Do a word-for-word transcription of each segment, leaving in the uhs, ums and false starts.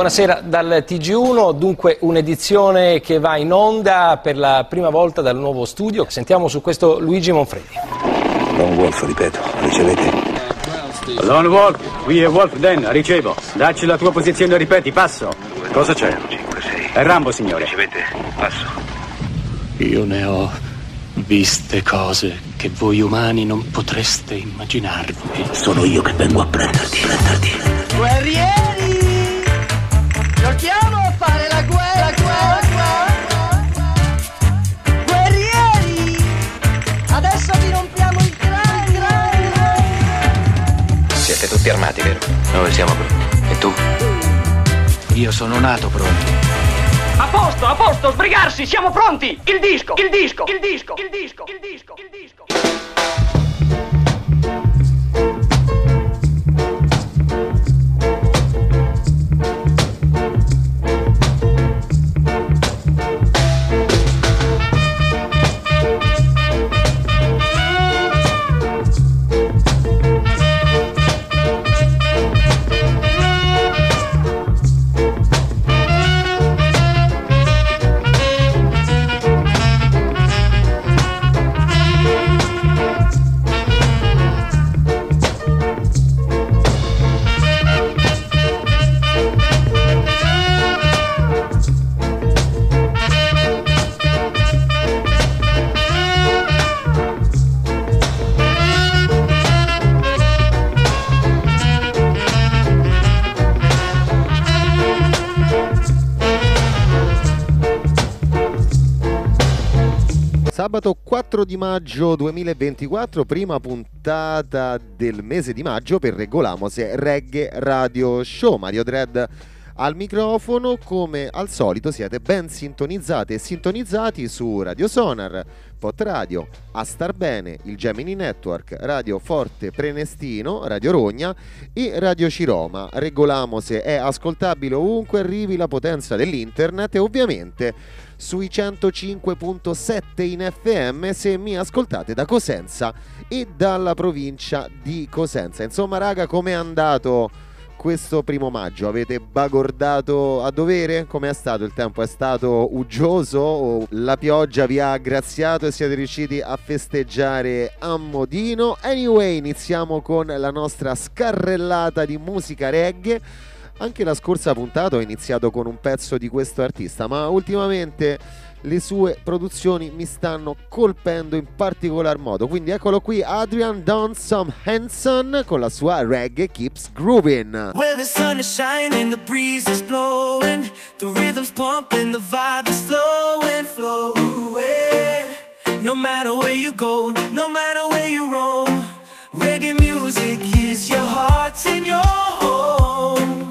Buonasera dal T G uno, dunque un'edizione che va in onda per la prima volta dal nuovo studio. Sentiamo su questo Luigi Monfredi. Lone Wolf, ripeto, ricevete? Lone Wolf, qui è Wolf Den, ricevo. Dacci la tua posizione, ripeti, passo. Cosa c'è? cinque sei. È Rambo, signore. Ricevete? Passo. Io ne ho viste cose che voi umani non potreste immaginarvi. Sono io che vengo a prenderti, prenderti. Guerrieri! Giochiamo a fare la guerra, guerra, guerra! Guerrieri! Adesso vi rompiamo il cranio! Siete tutti armati, vero? Noi siamo pronti. E tu? Io sono nato pronto. A posto, a posto, sbrigarsi, siamo pronti! Il disco, il disco, il disco, il disco, il disco, il disco. Sabato quattro di maggio duemilaventiquattro, prima puntata del mese di maggio per Regolamos Reggae Radio Show. Mario Dredd al microfono, come al solito siete ben sintonizzate e sintonizzati su Radio Sonar, Pot Radio, A Star Bene, il Gemini Network, Radio Forte Prenestino, Radio Rogna e Radio Ciroma. Regolamos è ascoltabile ovunque arrivi la potenza dell'internet e ovviamente sui centocinque virgola sette in F M se mi ascoltate da Cosenza e dalla provincia di Cosenza. Insomma raga, com'è andato questo primo maggio? Avete bagordato a dovere? Com'è stato il tempo? È stato uggioso o la pioggia vi ha graziato e siete riusciti a festeggiare a modino? Anyway, iniziamo con la nostra scarrellata di musica reggae. Anche la scorsa puntata ho iniziato con un pezzo di questo artista, ma ultimamente le sue produzioni mi stanno colpendo in particolar modo. Quindi eccolo qui, Adrian Donsom Hanson con la sua Reggae Keeps Groovin'. Where the sun is shining, the breeze is blowing, the rhythm's pumping, the vibe is flowing, flowing. No matter where you go, no matter where you roam, reggae music is your heart and your home.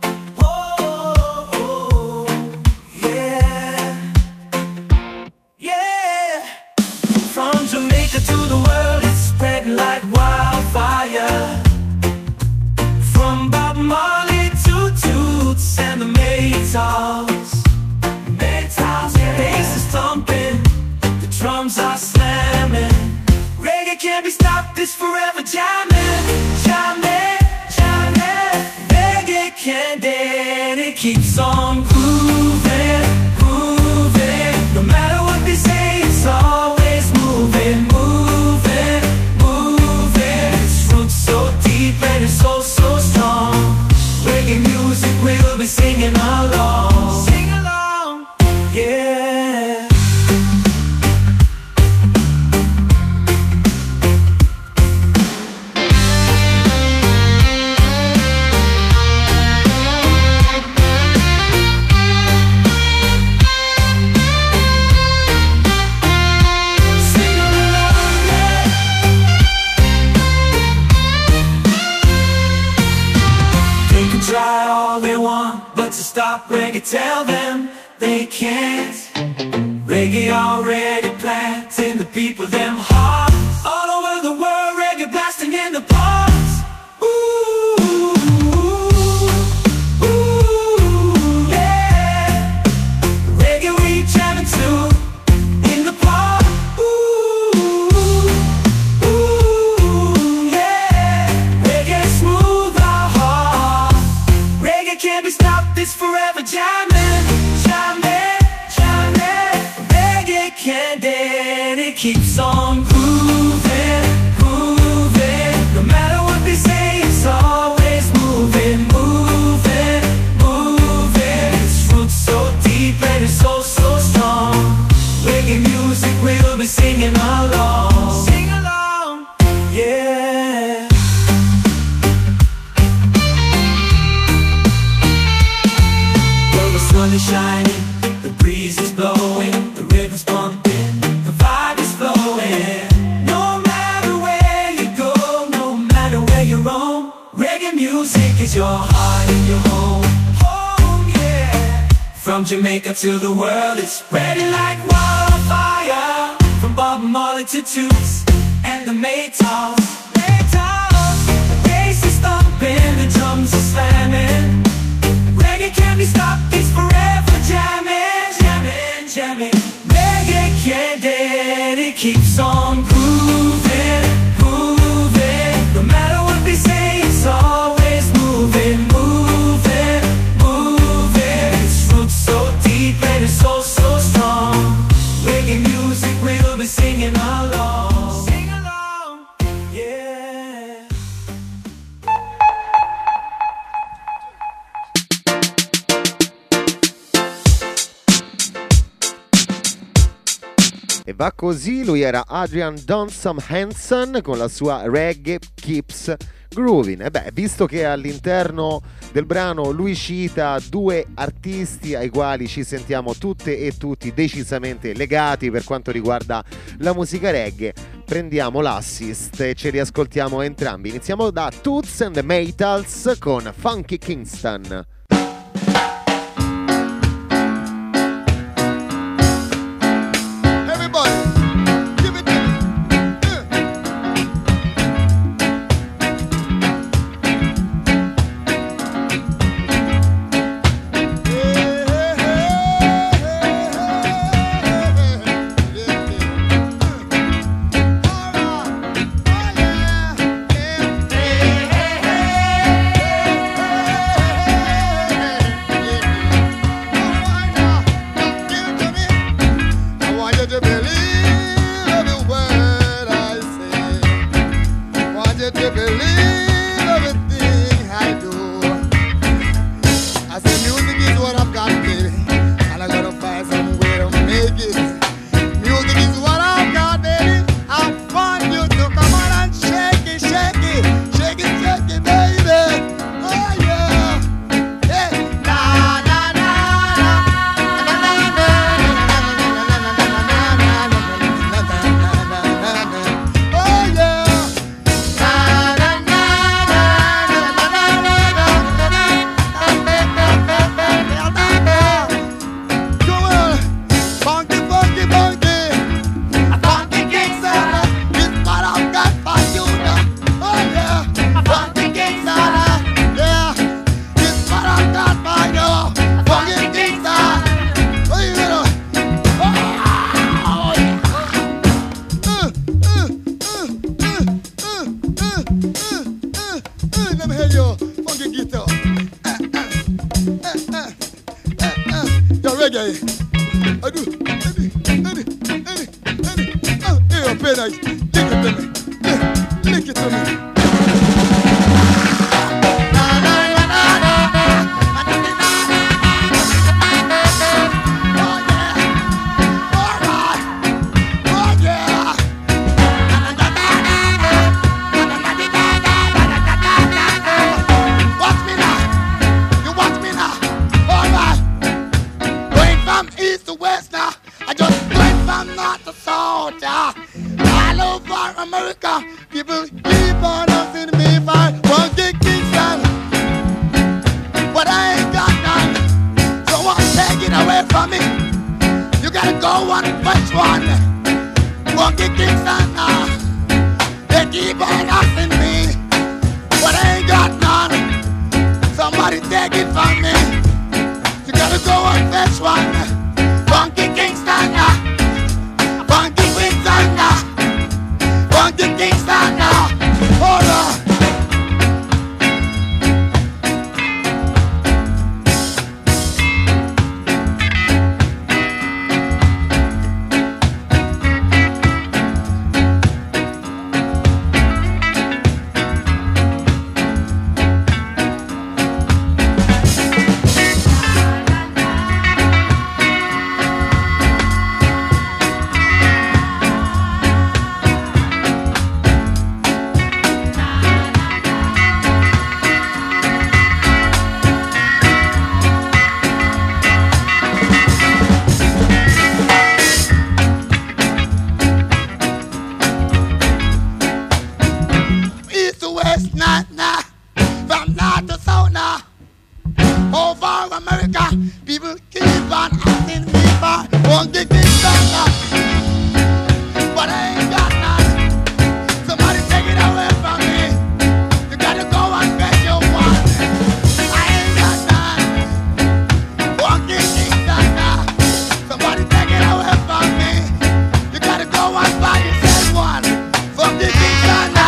From Jamaica to the world, it's spreading like wildfire. From Bob Marley to Toots and the Maytals, Maytals, yeah. Bass is thumping, the drums are slamming. Reggae can't be stopped, it's forever jamming, jamming, jamming. Reggae can't dead, it keeps on grooving, grooving. No matter what they say, it's always moving, moving, moving. Its roots so deep and it's so, so strong. Reggae music we'll be singing along. Sing along, yeah. Try all they want, but to stop reggae, tell them they can't. Reggae already planted the people them hearts. All over the world, reggae blasting in the parks. Ooh, ooh, ooh, yeah. Reggae we jamming to in the park. Ooh, ooh, yeah. Reggae smooth our heart. Reggae can't be stopped, this forever. keeps on grooving, grooving. No matter what they say, it's always moving, moving, moving. Its roots so deep and it's so, so strong. Reggae music, we'll be singing along. Sing along, yeah. Well, the sun is shining, the breeze is blowing, the rhythm's pumping, the vibe is flowing. No matter where you go, no matter where you roam, reggae music is your heart and your home. Home, yeah. From Jamaica to the world, it's spreading like wildfire. From Bob Marley to Toots and the Maytals. Maytals. The bass is thumping, the drums are slamming. Reggae can't be stopped, it's forever jamming, jamming, jamming. Reggae can't dead, it keeps on grooving, grooving. No matter what they say, it's always moving, moving, moving. Its roots so deep and it's so, so strong. Reggae music, we'll be singing along. Sing along, yeah. E va così, lui era Adrian Donsom Hanson con la sua Reggae Keeps Grooving. E beh, visto che all'interno del brano lui cita due artisti ai quali ci sentiamo tutte e tutti decisamente legati per quanto riguarda la musica reggae, prendiamo l'assist e ce li ascoltiamo entrambi. Iniziamo da Toots and the Maytals con Funky Kingston. asking me for one gig stronger, but I ain't got none. Somebody take it away from me. You gotta go and get your one. I ain't got none. One gig stronger. Somebody take it away from me. You gotta go and buy yourself one. From the big stronger.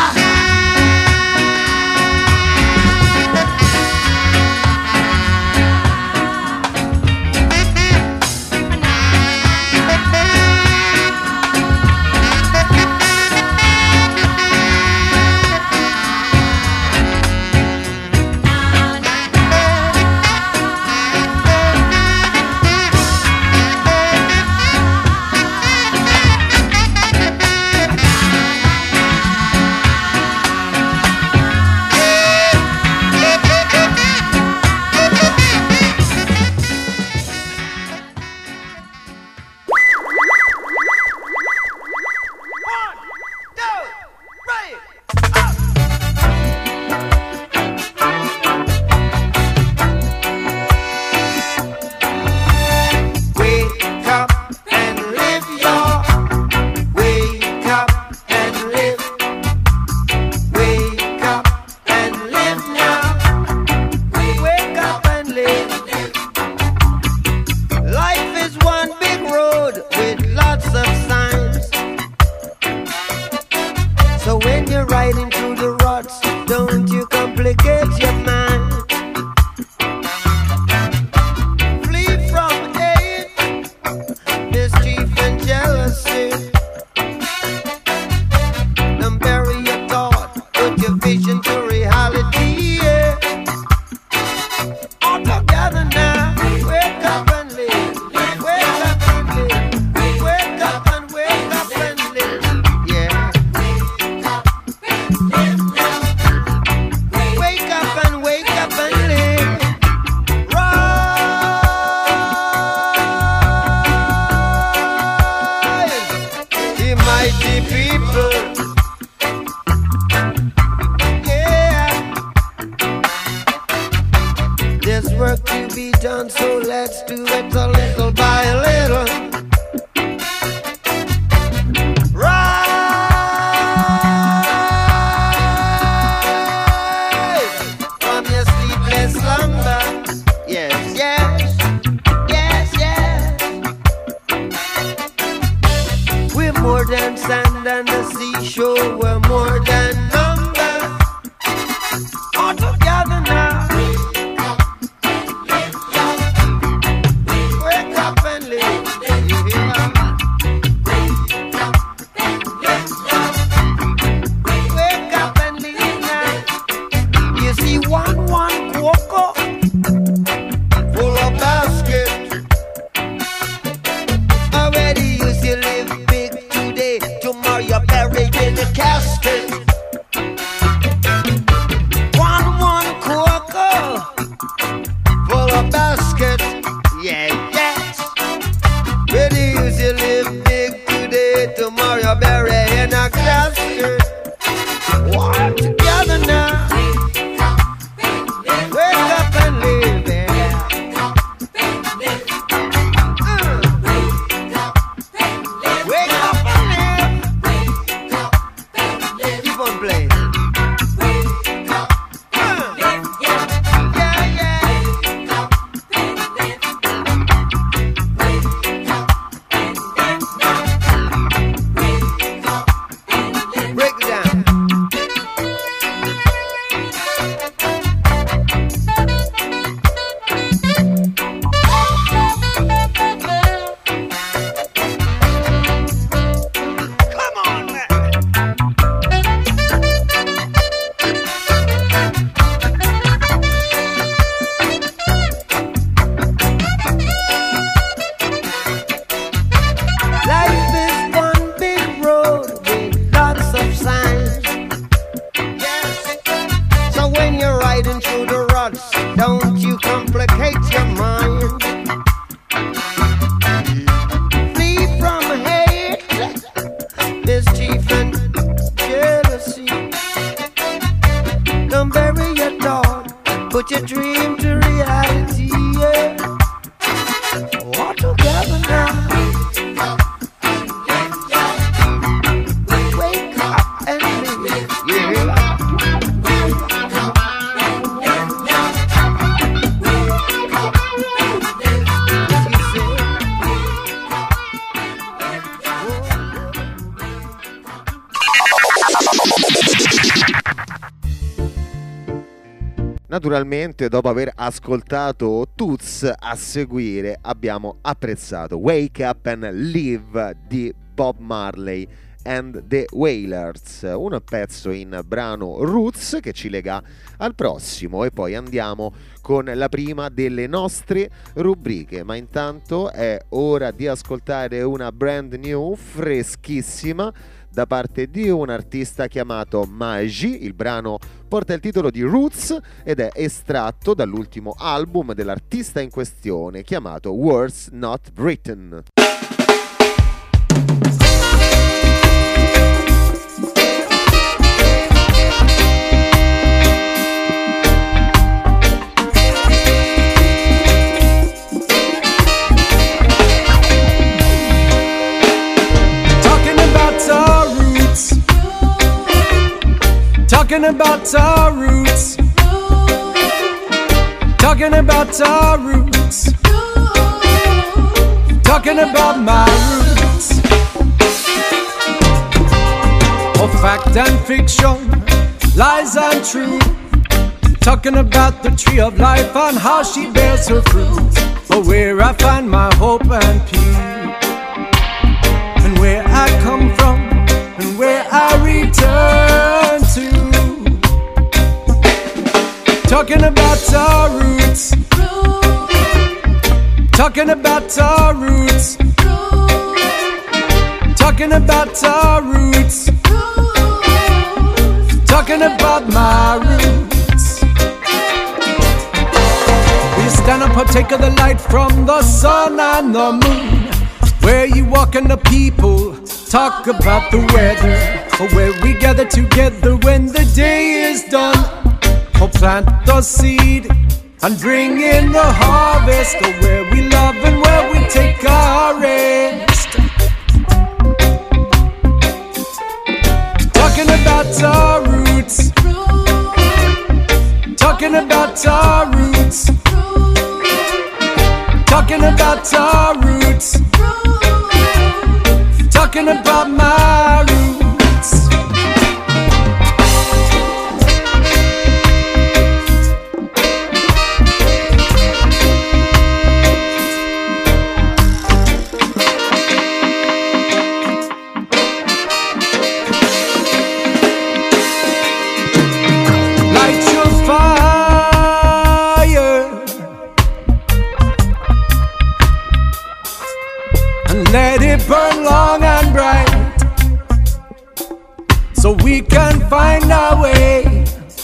Put your dream to reality, yeah. What Naturalmente, dopo aver ascoltato Toots, a seguire abbiamo apprezzato Wake Up and Live di Bob Marley and the Wailers, un pezzo in brano roots che ci lega al prossimo, e poi andiamo con la prima delle nostre rubriche. Ma intanto è ora di ascoltare una brand new, freschissima, da parte di un artista chiamato Magi. Il brano porta il titolo di Roots ed è estratto dall'ultimo album dell'artista in questione, chiamato Words Not Written. Talking about our roots. Talking about our roots. Talking about my roots. Of fact and fiction, lies and truth. Talking about the tree of life and how she bears her fruit. For where I find my hope and peace, and where I come from, and where I return to. Talking about our roots. Talking about our roots. Talking about our roots. Talking about my roots. We stand and partake of the light from the sun and the moon. Where you walk and the people talk about the weather. Or where we gather together when the day is done. Or plant the seed and bring in the harvest. Or where we love and where we take our rest. Talking about our roots. Talking about our roots. Talking about our roots. Talking about my roots. Let it burn long and bright, so we can find our way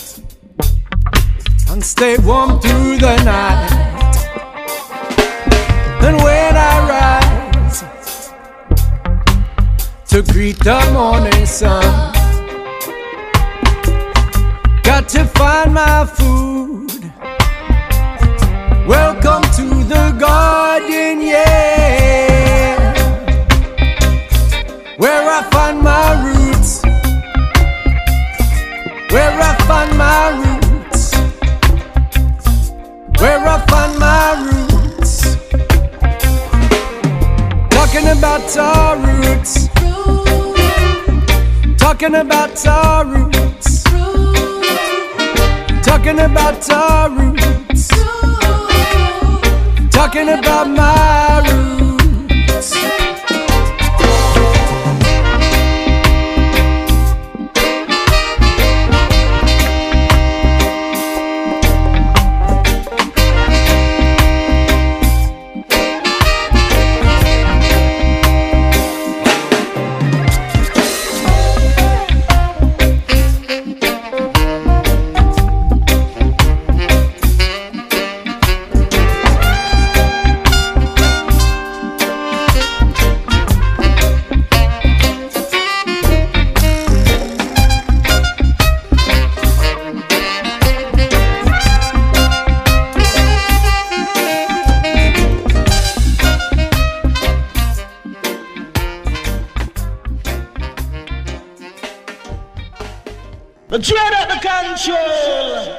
and stay warm through the night. And when I rise to greet the morning sun, got to find my food. Welcome to the garden, yeah. Where I find my roots. Where I find my roots. Where I find my roots. Talking about our roots. Talking about our roots. Talking about our roots. Talking about my roots. Let's run out the control.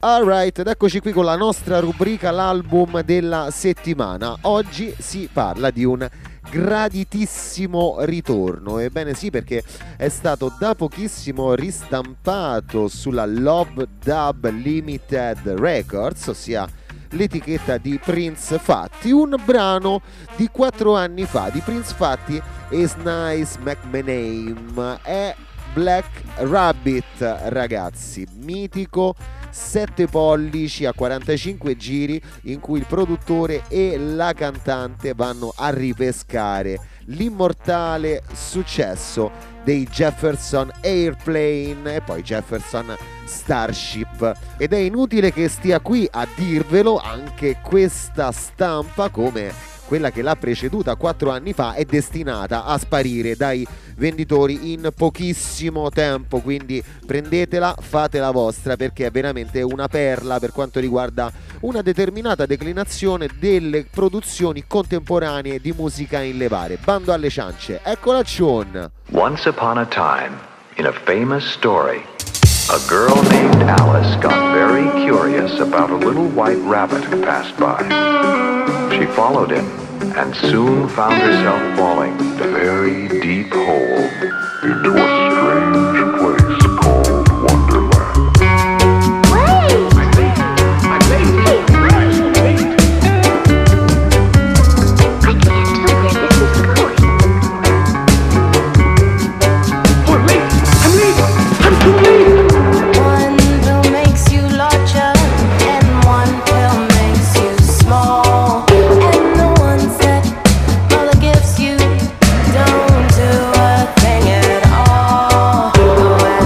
Alright, ed eccoci qui con la nostra rubrica l'album della settimana. Oggi si parla di un graditissimo ritorno, ebbene sì, perché è stato da pochissimo ristampato sulla Love Dub Limited Records, ossia l'etichetta di Prince Fatti, un brano di quattro anni fa di Prince Fatti e Snice McManame. È Black Rabbit, ragazzi, mitico sette pollici a quarantacinque giri in cui il produttore e la cantante vanno a ripescare l'immortale successo dei Jefferson Airplane e poi Jefferson Starship. Ed è inutile che stia qui a dirvelo, anche questa stampa, come quella che l'ha preceduta quattro anni fa, è destinata a sparire dai venditori in pochissimo tempo, quindi prendetela, fatela vostra, perché è veramente una perla per quanto riguarda una determinata declinazione delle produzioni contemporanee di musica in levare. Bando alle ciance, eccola Cion. Once upon a time, in a famous story, a girl named Alice got very curious about a little white rabbit who passed by. She followed him and soon found herself falling a very deep hole into a strange place called Wonderland. Wait! My baby! My baby! Wait! I can't tell where this is going. Oh, wait! I'm late! I'm too late! One pill makes you larger, and one pill makes you small. And the ones that mother gives you don't do a thing at all. Oh,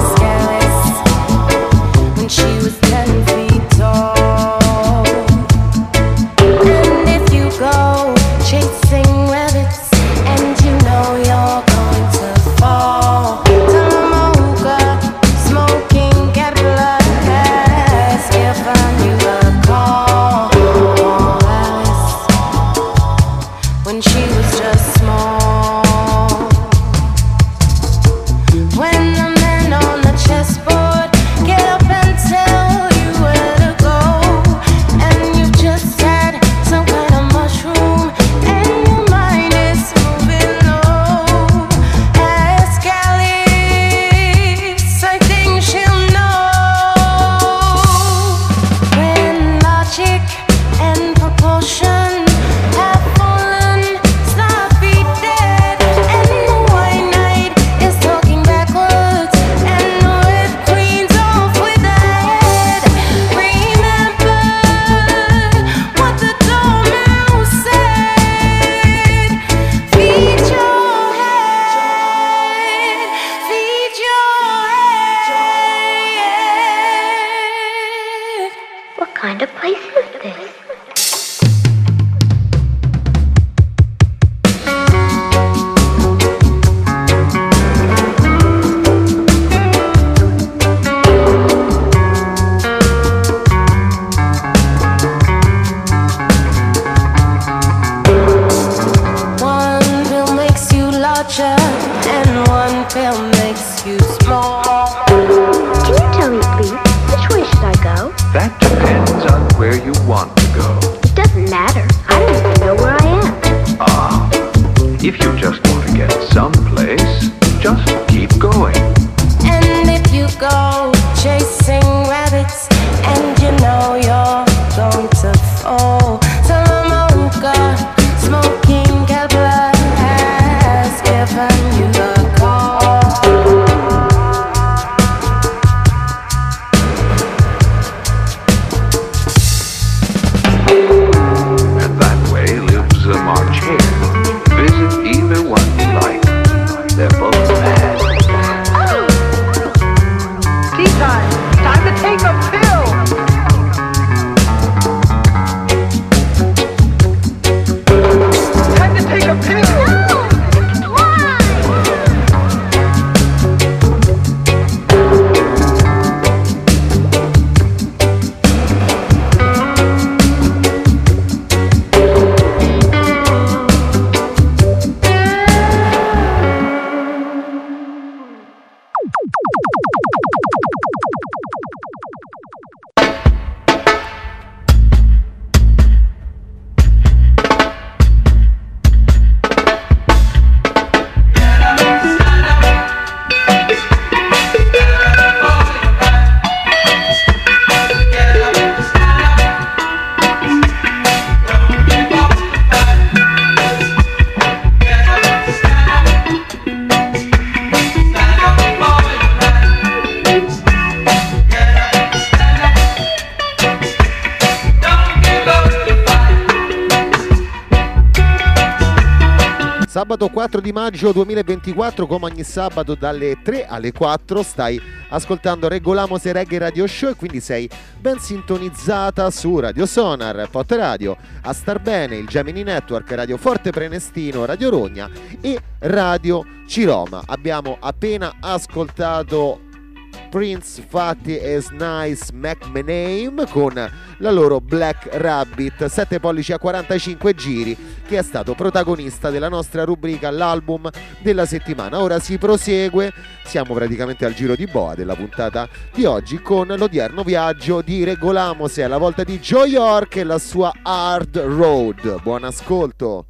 Sabato quattro di maggio duemilaventiquattro, come ogni sabato dalle tre alle quattro stai ascoltando Regolamos e Reggae Radio Show, e quindi sei ben sintonizzata su Radio Sonar, Pot Radio, A Star Bene, il Gemini Network, Radio Forte Prenestino, Radio Rogna e Radio Ciroma. Abbiamo appena ascoltato Prince, Fatty e Nice McManame con la loro Black Rabbit, sette pollici a quarantacinque giri, che è stato protagonista della nostra rubrica L'album della settimana. Ora si prosegue, siamo praticamente al giro di boa della puntata di oggi, con l'odierno viaggio di Regolamos e alla volta di Joe York e la sua Hard Road. Buon ascolto.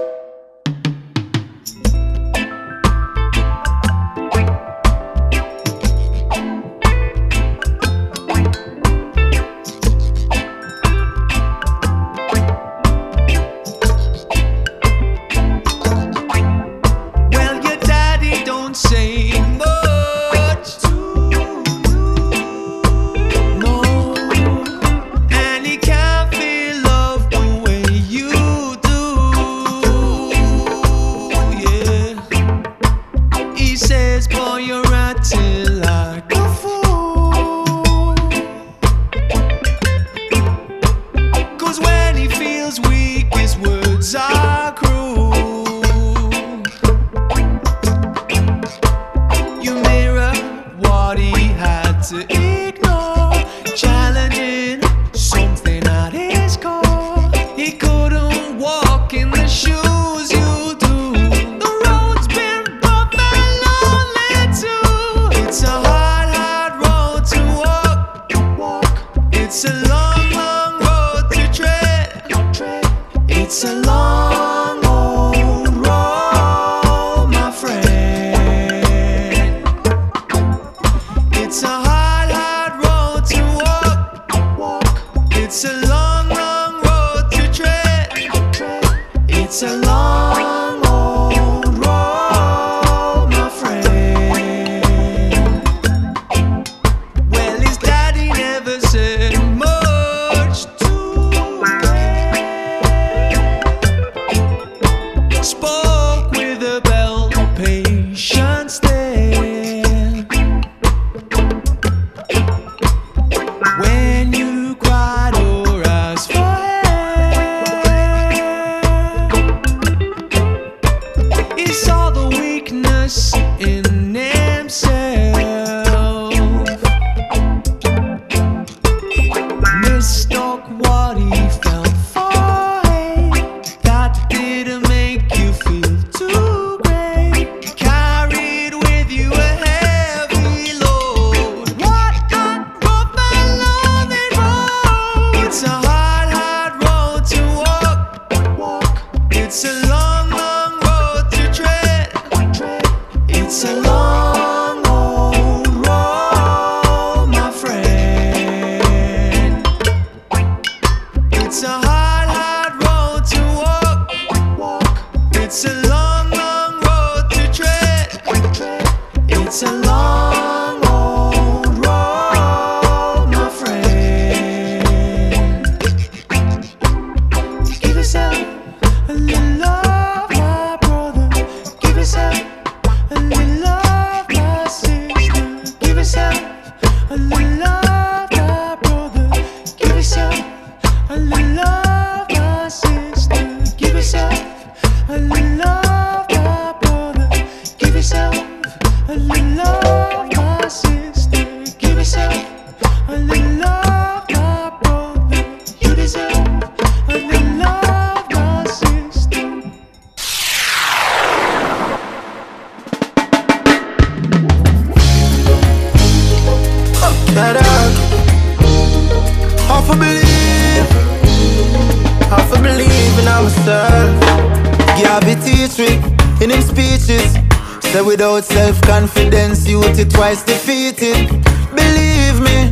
Without self-confidence, youth is twice defeated. Believe me,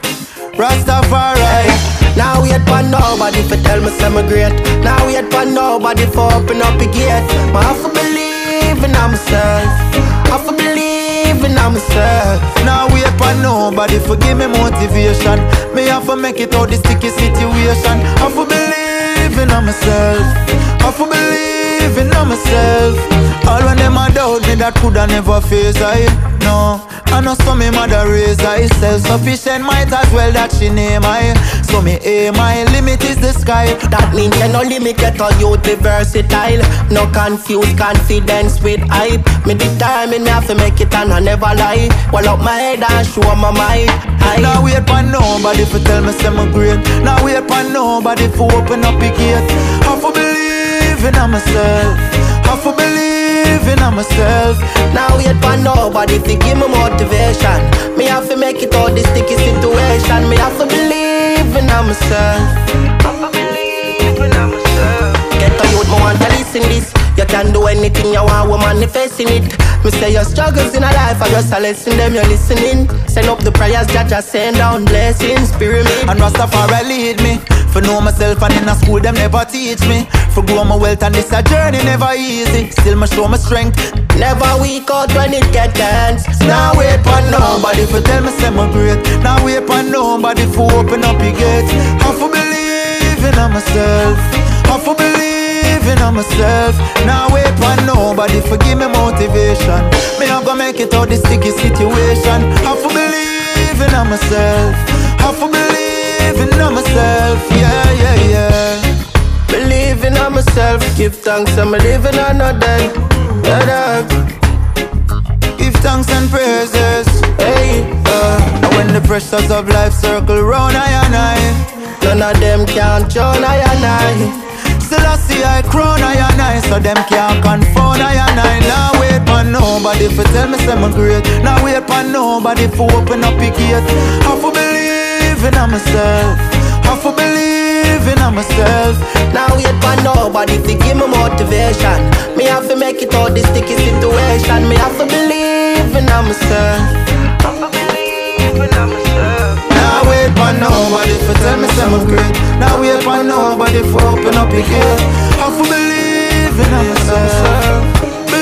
Rastafari. Now wait for nobody for tell me I'm great. Now wait for nobody for open up the gate. I have to believe in myself. I have to believe in myself. Now wait for nobody for give me motivation. Me have to make it out the sticky situation. I have to believe in myself. I have to believe believing on myself. All when them a doubt me, that coulda never face I. No, I know some me mother raise I. Self-sufficient might as well that she name I. So me aim, my limit is the sky. That means you no limit, get all youth be versatile. No confuse confidence with hype. Me determined me have to make it and I never lie. Wall up my head and show my mind. I now wait for nobody for tell me say me great. Now wait for nobody for open up the gate. Have to believe in myself. Have to believe in myself. Now wait for nobody to give me motivation. Me have to make it out this sticky situation. Me have to believe in myself. Have to believe in myself. Get a youth, me want to listen this. You can do anything you want, we manifesting it. Me say your struggles in a life, I just a lesson them, you're listening. Send up the prayers, Jah just send down blessings, pyramid. And Rastafari lead me. For know myself and in a school them never teach me. For grow my wealth and this a journey never easy. Still me show my strength. Never weak out when it get tense. Now wait for nobody for tell me say me great. Now wait for nobody for open up the gates. Have to believe in myself. Have to believe in myself. Now wait for nobody for give me motivation. Me I'm gonna make it out this sticky situation. Have to believe in myself. Have to believe in myself. Yeah, yeah, yeah. Believe in myself. Give thanks I'm living on a day. Yeah, give thanks and praises. Hey, uh, and when the pressures of life circle round I and I, none of them can drown I and I. Still I see I crown I and I, so them can't confound I and I. Now wait for nobody for tell me say me great. Now wait for nobody for open up the gate. Have to believe in myself. Have to believe in myself. Now wait for nobody to give me motivation. Me have to make it out this sticky situation. Me have to believe in myself. Have to believe in myself. Now wait for nobody for tell me say me great. Now wait for nobody for open up the gate. Have to believe in myself.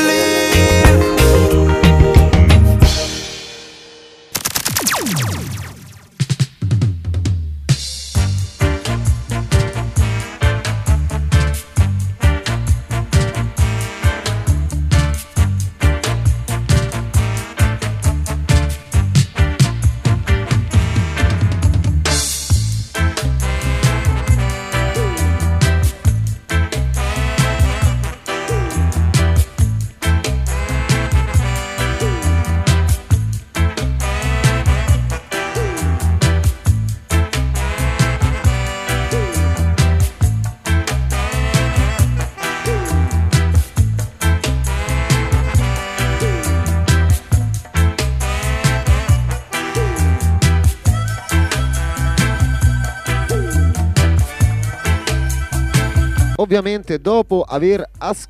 Ovviamente dopo aver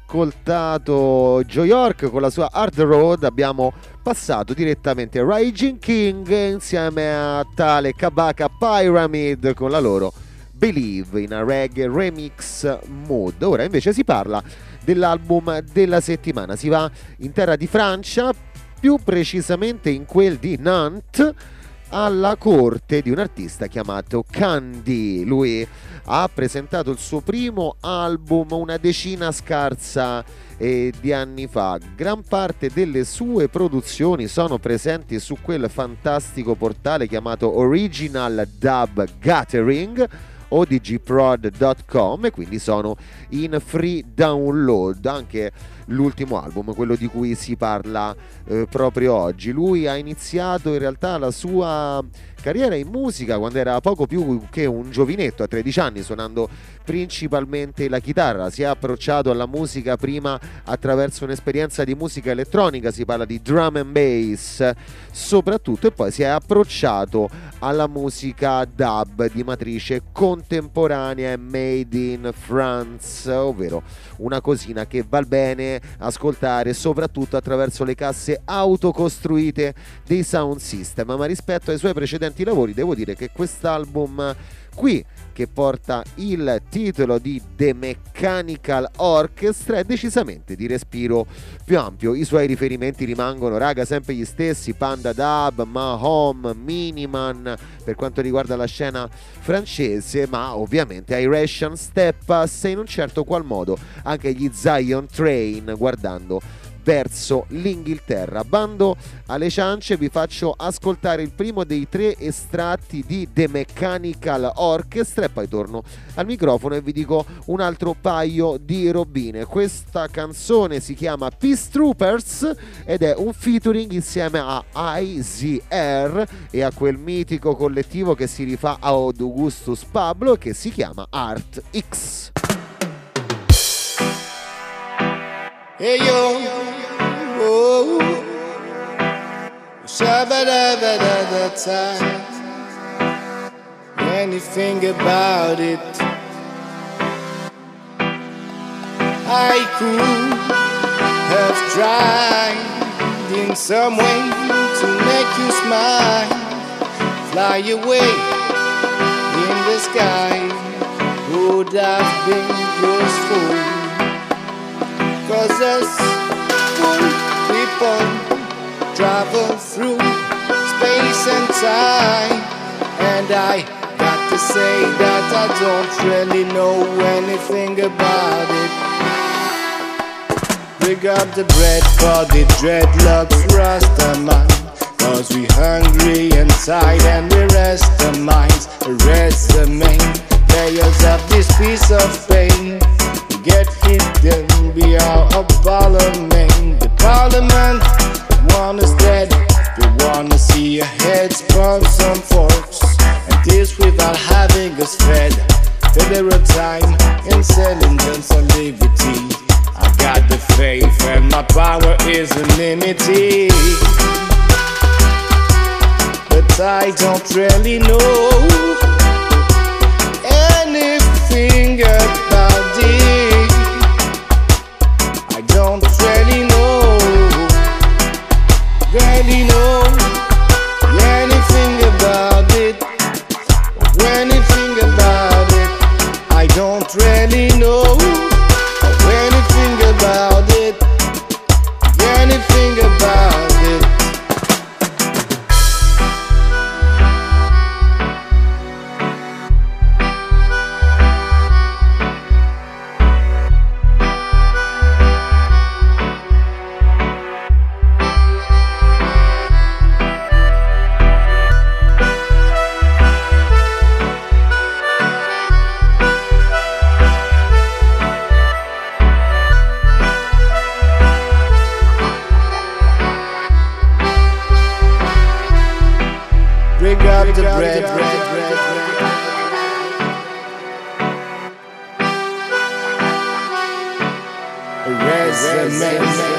ascoltato Joe York con la sua Hard Road abbiamo passato direttamente a Raging King insieme a tale Kabaka Pyramid con la loro Believe in a Reggae Remix Mode. Ora invece si parla dell'album della settimana, si va in terra di Francia, più precisamente in quel di Nantes, alla corte di un artista chiamato Candy. Lui ha presentato il suo primo album una decina scarsa eh, di anni fa. Gran parte delle sue produzioni sono presenti su quel fantastico portale chiamato Original Dub Gathering o d g prod punto com, e quindi sono in free download anche l'ultimo album, quello di cui si parla eh, proprio oggi. Lui ha iniziato in realtà la sua carriera in musica quando era poco più che un giovinetto, a tredici anni, suonando principalmente la chitarra. Si è approcciato alla musica prima attraverso un'esperienza di musica elettronica, si parla di drum and bass soprattutto, e poi si è approcciato alla musica dub di matrice contemporanea e made in France, ovvero una cosina che val bene ascoltare soprattutto attraverso le casse autocostruite dei sound system. Ma rispetto ai suoi precedenti lavori devo dire che quest'album qui che porta il titolo di The Mechanical Orchestra, è decisamente di respiro più ampio. I suoi riferimenti rimangono, raga, sempre gli stessi: Panda Dub, Mahom, Miniman per quanto riguarda la scena francese, ma ovviamente ai Russian Steppas e in un certo qual modo anche gli Zion Train guardando verso l'Inghilterra. Bando alle ciance, vi faccio ascoltare il primo dei tre estratti di The Mechanical Orchestra e poi torno al microfono e vi dico un altro paio di robine. Questa canzone si chiama Peace Troopers ed è un featuring insieme a I Z R e a quel mitico collettivo che si rifà a Augustus Pablo che si chiama Art X. Hey yo, oh, shabba da da da da time. Anything about it, I could have tried in some way to make you smile, fly away in the sky. Would have been useful. Cause as full people travel through space and time, and I got to say that I don't really know anything about it. Bring up the bread for the dreadlocks Rastaman, cause we hungry inside and we rest our minds. Rest the main layers of this piece of pain. Get hidden beyond a parliament. The parliament want us dead. They wanna see your heads from some forks, and this without having us fed. Federal time, intelligence and liberty. I got the faith and my power is unlimited, but I don't really know anything about it. I don't really know, really know anything about it, anything about it. I don't really know anything about it, anything about it. The bread, bread, bread, bread. Resume.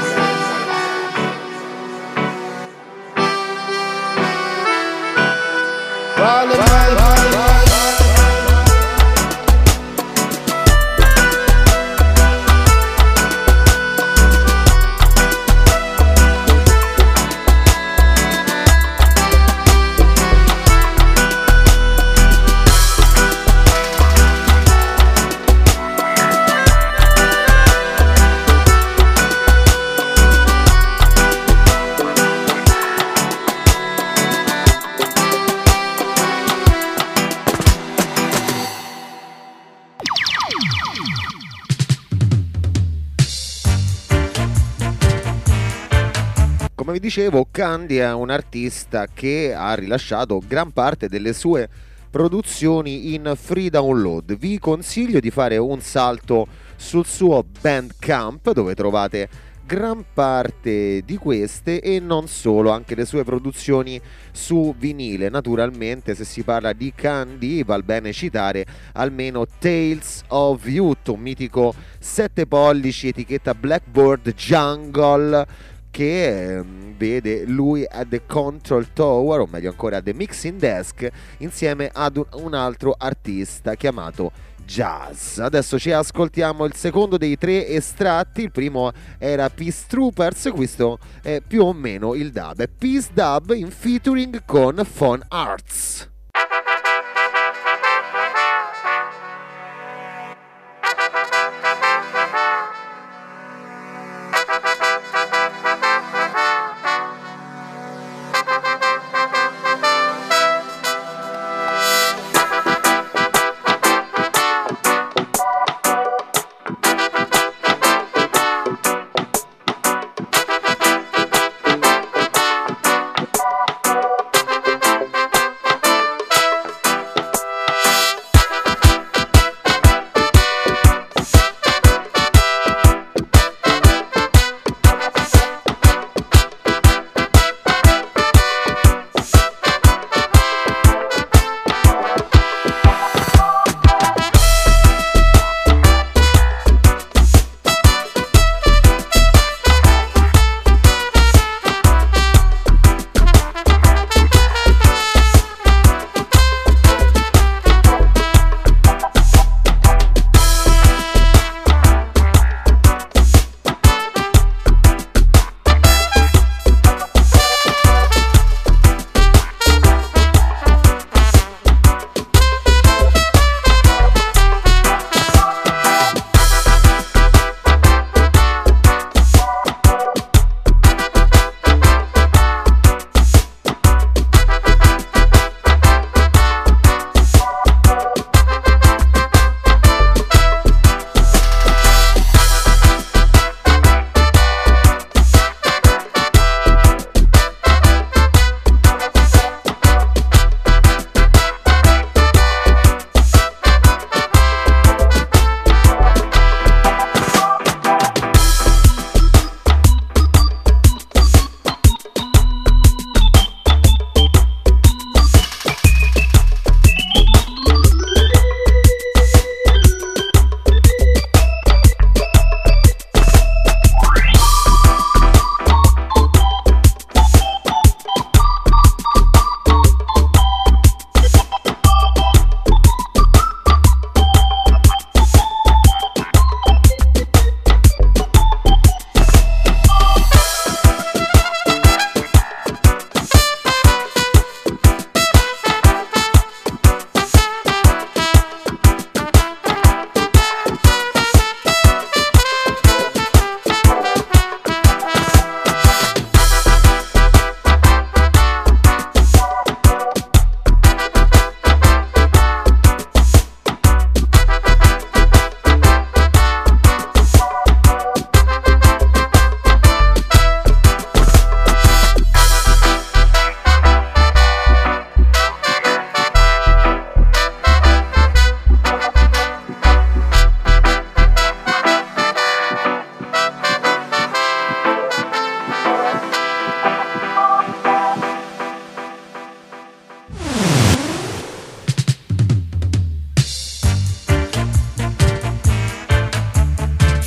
Come vi dicevo, Candy è un artista che ha rilasciato gran parte delle sue produzioni in free download. Vi consiglio di fare un salto sul suo Bandcamp, dove trovate gran parte di queste e non solo, anche le sue produzioni su vinile. Naturalmente, se si parla di Candy val bene citare almeno Tales of Youth, un mitico sette pollici etichetta Blackboard Jungle, che eh, vede lui a The Control Tower, o meglio ancora a The Mixing Desk, insieme ad un, un altro artista chiamato Jazz. Adesso ci ascoltiamo il secondo dei tre estratti. Il primo era Peace Troopers, questo è più o meno il dub, è Peace Dub in featuring con Phone Arts.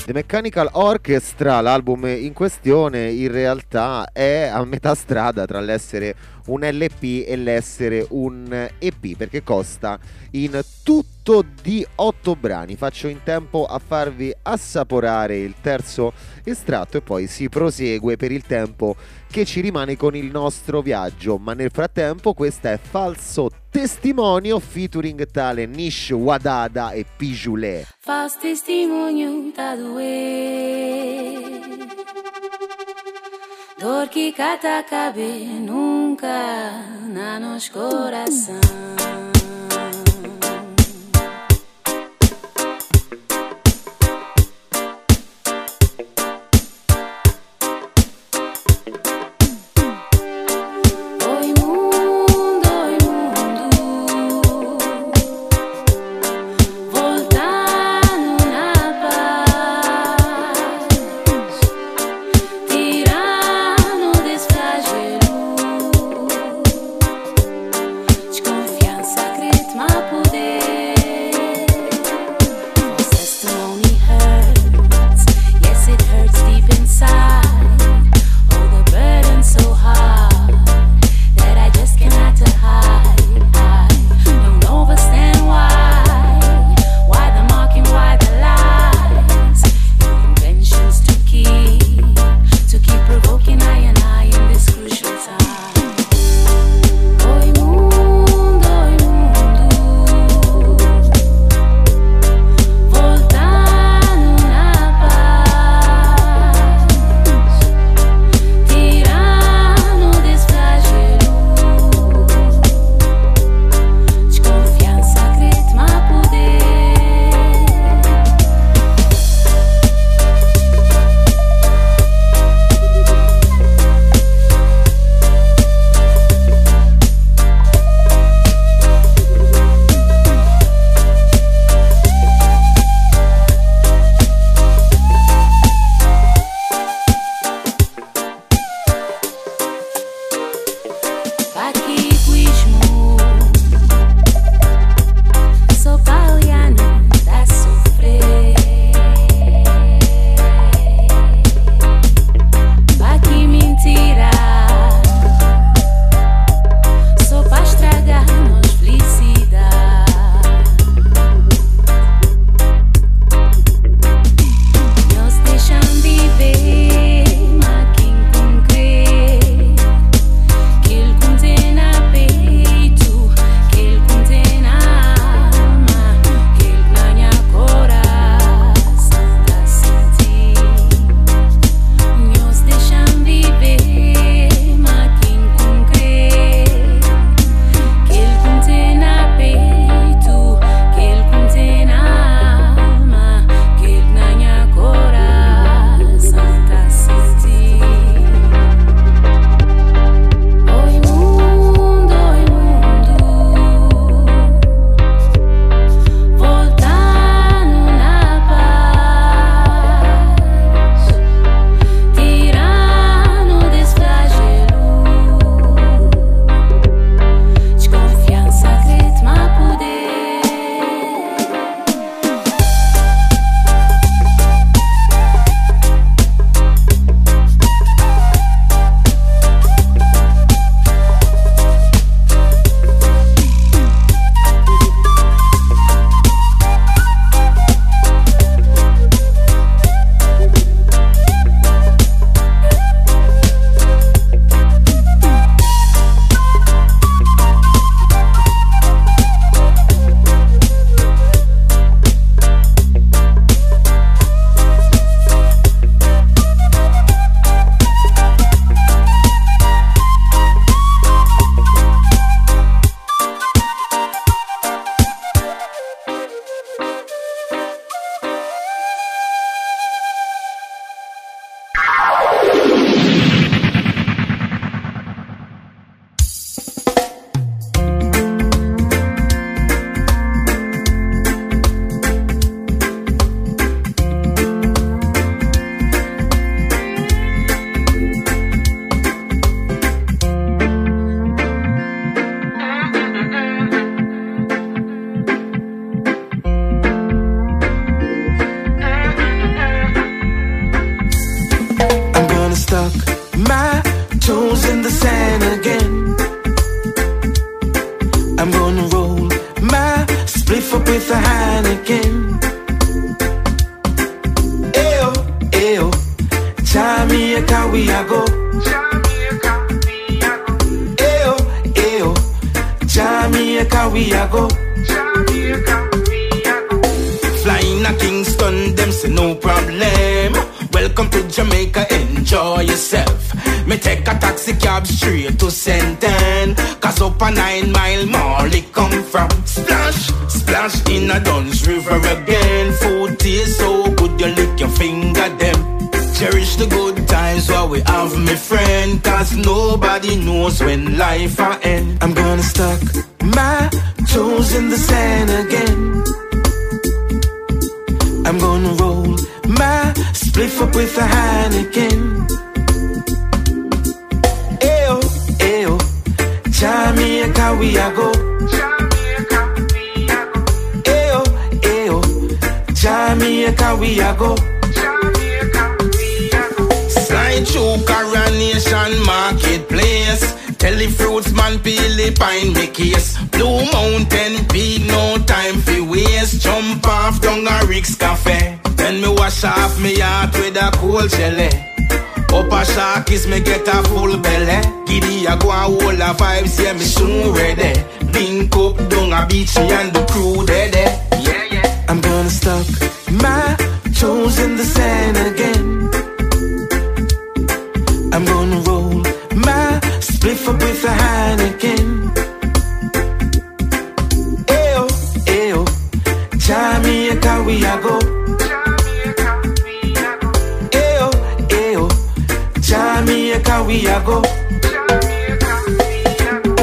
The Mechanical Orchestra, l'album in questione, in realtà è a metà strada tra l'essere un L P e l'essere un E P, perché consta in tutto di otto brani. Faccio in tempo a farvi assaporare il terzo estratto e poi si prosegue per il tempo che ci rimane con il nostro viaggio, ma nel frattempo questa è Falso Testimonio featuring tale Nish Wadada e Pijulé. Falso testemunho tá doer, dor que cata cabe nunca na nos coração. Desconfiança we a go. Jamaica, we a go. Ayo, ayo, Jamaica, we a go. Jamaica, we a go. Flying a Kingston, them say no problem. Welcome to Jamaica, enjoy yourself. Me take a taxi cab straight to Saint-Anne, cause up a nine mile mall it come from. Splash, splash in a Duns River again. Food tastes so good you lick your finger them. Cherish the good times while we have, me friend, cause nobody knows when life will end. I'm gonna stuck my toes in the sand again. I'm gonna roll my spliff up with a Heineken. Ayo, ayo, Jamaica we a go. Jamaica we a go. Ayo, ayo, Jamaica we a go. Jamaica we a go. Slide through Coronation Marketplace. Telly fruits man peel the pine me case. Blue Mountain big no time fi waste. Jump off down a Rick's Cafe. Then me wash off me heart with a cold jelly. Up a shark is me get a full belly. Giddy a go and hold a vibes, yeah me soon ready. Link up down a beach me and the crew dead. Yeah, yeah. I'm gonna stuck my toes in the sand again. I'm gonna roll my spliff up with a Heineken. Ayo, ayo, Jamaica we a go. Jamaica we a go. Ayo, ayo, Jamaica we a go. Jamaica we a go.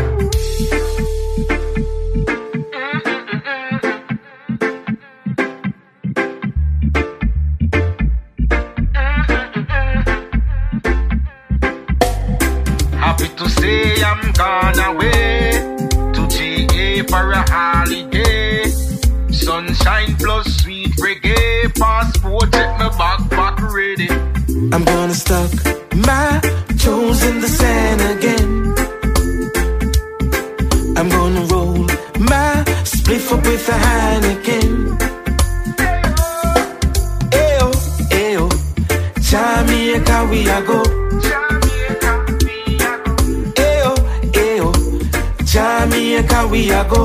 Happy to say I'm gone away to G A for a holiday. Sunshine plus sweet reggae. Passport, check my backpack ready. I'm gonna stuck my toes in the sand again. I'm gonna roll my spliff up with a Heineken. Ayo, ayo, Jamaica we a go. Jamaica we a go. Ayo, ayo, Jamaica we a go.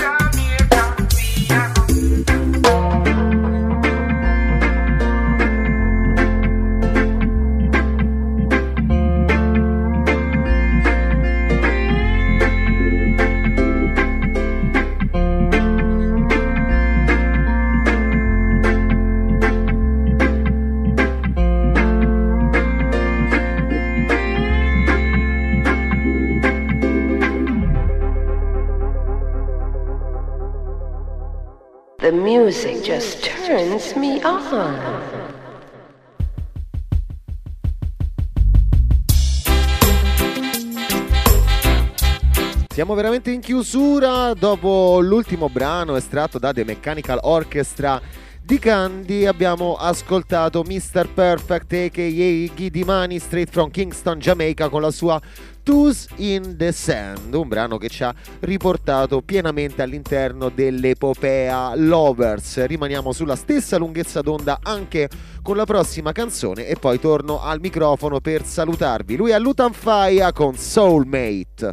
The music just turns me on. Siamo veramente in chiusura dopo l'ultimo brano estratto da The Mechanical Orchestra di Candy. Abbiamo ascoltato mister Perfect aka Giddy Money straight from Kingston, Jamaica, con la sua Toes in the Sand, un brano che ci ha riportato pienamente all'interno dell'epopea Lovers. Rimaniamo sulla stessa lunghezza d'onda anche con la prossima canzone e poi torno al microfono per salutarvi. Lui è Lutan Fyah con Soulmate.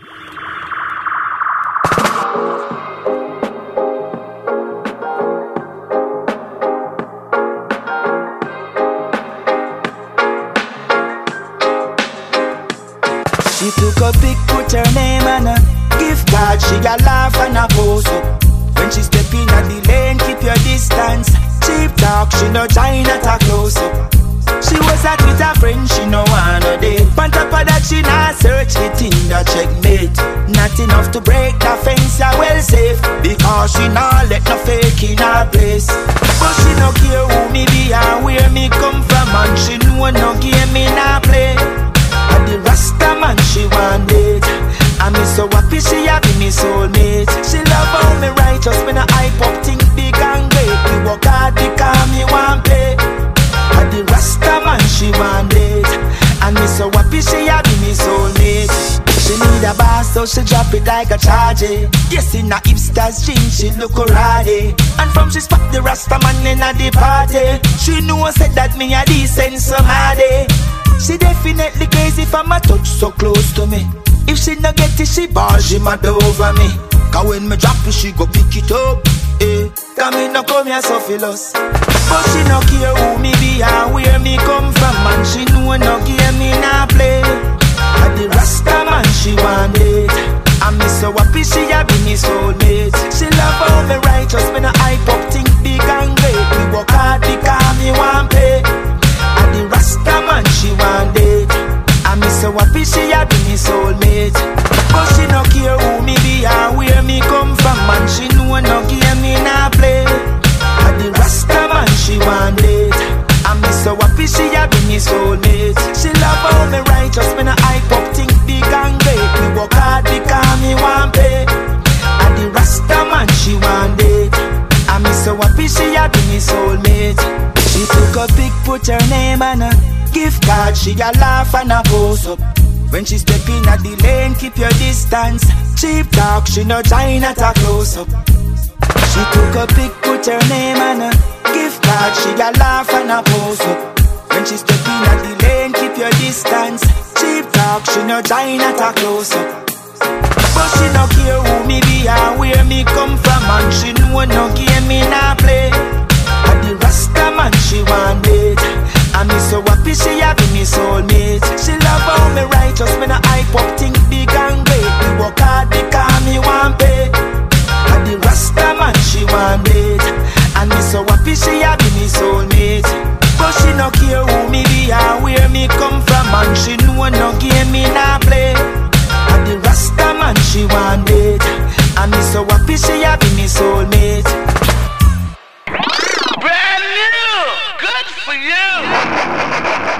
She took a pic, put her name on a gift card. She a laugh and a pose up. When she step in at the lane, keep your distance. Cheap talk, she no join at a close up. She was out with her friend, she no wanna date. On top of that, she not search the Tinder checkmate. Not enough to break the fence, yeah, well safe. Because she not let no fake in her place. But she no care who me be and where me come from. And she know no game in her play. And the Rasta man she want it. And me so happy she have me soulmate. She love how me righteous, me no hype up, think big and great. Me work hard because me want play. And the Rasta man she want it. And me so happy she have me soulmate. She need a boss so she drop it like a charge. Yes in a hipster's jeans she look alright. And from she spot the Rasta man in a the party. She know said that me a decent somebody. She definitely crazy for my touch so close to me. If she no get it, she ball, she mad over me. Cause when me drop it, she go pick it up. Eh, cause me no come here so philosophy. But she no care who me be or where me come from. And she know no game me nah play. At the Rasta man she want it. And me so happy she a be me soulmate. She love how me righteous, me no hype up, think big and great. Me work hard because me want pay. At the Rasta man she want it. And me so happy she a be me soulmate. But she no care who me be or where me come from. And she know no game me nah play. At the Rasta man she want it. And me so happy she a be me soulmate. She love how me righteous, me no hype up, think big and great. Me work hard because me want pay. And the Rasta man she want it. And me so happy she a be me soulmate. She took a pic, put her name on a gift card. She a laugh and a pose up. When she step in at the lane, keep your distance. Cheap talk, she no join at a close up. She took a pic, put her name on a gift card. She a laugh and a pose up. When she step in at the lane, keep your distance. Cheap talk, she no join at a close up. But she no care who me be or where me come from. And she know no game me nah play. At the Rasta man she want it. And me so happy she a be me soulmate. She love how me righteous, me no hype up, think big and great. Me work hard because me want pay. At the Rasta man she want it. And me so happy she a be me soulmate. But she no care who me be or where me come from. And she know no game me nah play. At the Rasta man she want it. And me so happy she a be me soulmate. Brand new! Good for you!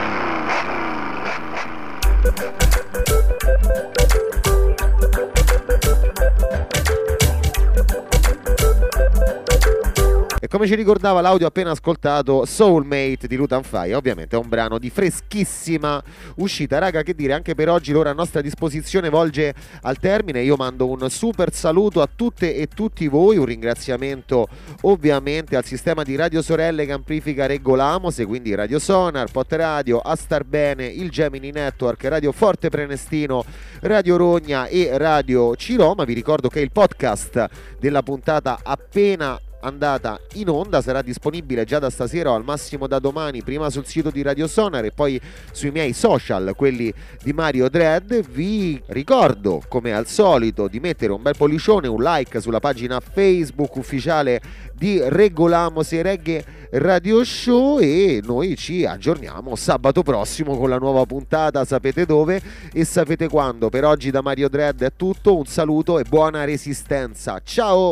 E come ci ricordava l'audio appena ascoltato, Soulmate di Lutan Fyah, ovviamente è un brano di freschissima uscita. Raga, che dire, anche per oggi l'ora a nostra disposizione volge al termine. Io mando un super saluto a tutte e tutti voi, un ringraziamento ovviamente al sistema di radio sorelle che amplifica Reggolamose, quindi Radio Sonar, Pot Radio, Astar Bene, il Gemini Network, Radio Forte Prenestino, Radio Rogna e Radio Ciroma. Vi ricordo che il podcast della puntata appena andata in onda sarà disponibile già da stasera o al massimo da domani, prima sul sito di Radio Sonar e poi sui miei social, quelli di Mario Dread. Vi ricordo come al solito di mettere un bel pollicione, un like sulla pagina Facebook ufficiale di Reggolamose Reggae Radio Show e noi ci aggiorniamo sabato prossimo con la nuova puntata, sapete dove e sapete quando. Per oggi da Mario Dread è tutto, un saluto e buona resistenza, ciao!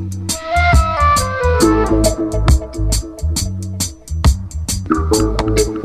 Thank you.